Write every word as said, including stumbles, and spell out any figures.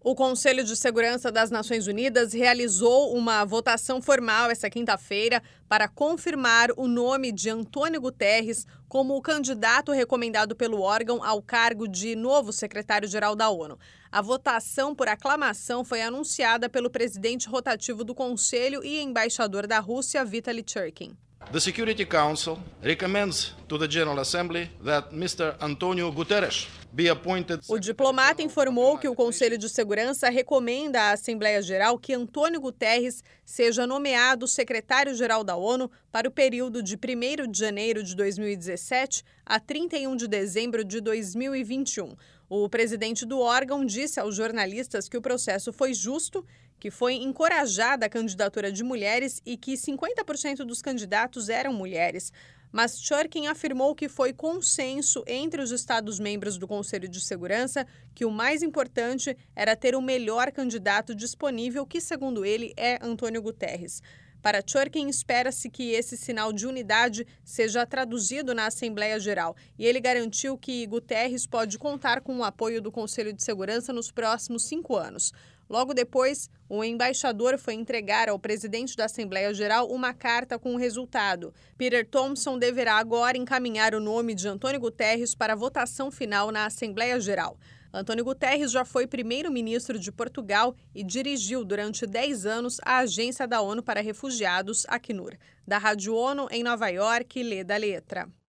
O Conselho de Segurança das Nações Unidas realizou uma votação formal esta quinta-feira para confirmar o nome de Antônio Guterres como o candidato recomendado pelo órgão ao cargo de novo secretário-geral da ONU. A votação por aclamação foi anunciada pelo presidente rotativo do Conselho e embaixador da Rússia, Vitaly Churkin. The Security Council recommends to the General Assembly that mister Antonio Guterres be appointed. O diplomata informou que o Conselho de Segurança recomenda à Assembleia Geral que Antônio Guterres seja nomeado secretário-geral da ONU para o período de primeiro de janeiro de dois mil e dezessete a trinta e um de dezembro de dois mil e vinte e um. O presidente do órgão disse aos jornalistas que o processo foi justo, que foi encorajada a candidatura de mulheres e que cinquenta por cento dos candidatos eram mulheres. Mas Churkin afirmou que foi consenso entre os Estados-membros do Conselho de Segurança que o mais importante era ter o melhor candidato disponível, que, segundo ele, é Antônio Guterres. Para Churkin, espera-se que esse sinal de unidade seja traduzido na Assembleia Geral e ele garantiu que Guterres pode contar com o apoio do Conselho de Segurança nos próximos cinco anos. Logo depois, o embaixador foi entregar ao presidente da Assembleia Geral uma carta com o resultado. Peter Thompson deverá agora encaminhar o nome de Antônio Guterres para a votação final na Assembleia Geral. Antônio Guterres já foi primeiro-ministro de Portugal e dirigiu durante dez anos a Agência da ONU para Refugiados, Acnur. Da Rádio ONU, em Nova York, Leda Letra.